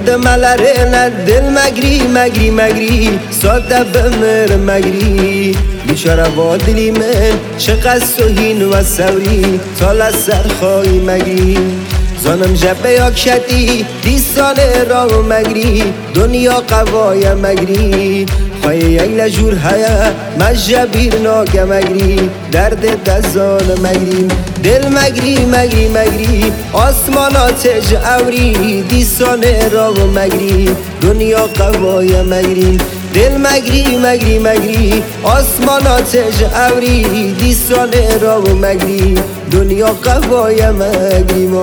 Yolda malarına dil مگری ساده بمر مگری بیچاره با دلی من چقدر سوهین و سوری تال از سرخوی مگری زانم جبه یا کشتی دیستانه را مگری دنیا قوای مگری خواهی یک لجور هیا مجبیر ناگه مگری درد دزان مگری دل مگری آسمانات جعوری دیستانه را مگری دنیا قوای مگری دل مگری آسمانات جعوری دیستانه را مگری دنیا قوای مگری ما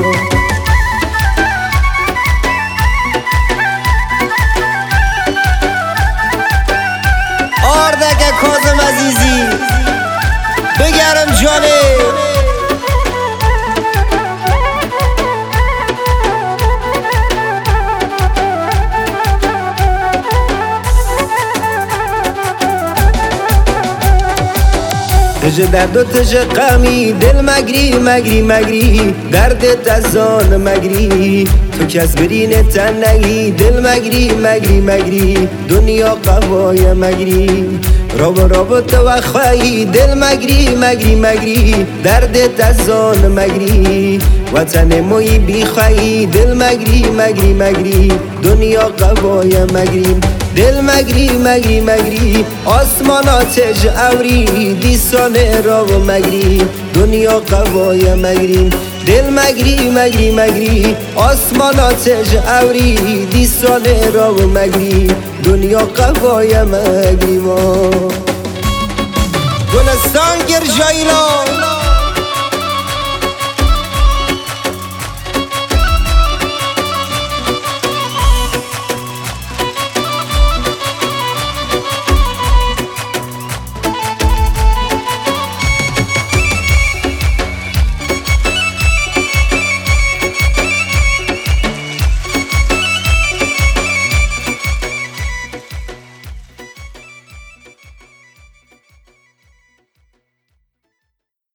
آردک کاظم عزیزی بگرم جانه تج درد و تج غمی دل مگری درد تزان مگری تو کس برین تنگی دل مگری دنیا قوای مگری رابو تو خواهی دل مگری درد تزان مگری وطن موی بی خواهی دل مگری دنیا قوای مگری دل مگری آسمانات جعوری دیستانه را مگری دنیا قوای مگری دل مگری آسمانات جعوری دیستانه را مگری دنیا قوای مگری ما گلستان گرجایلا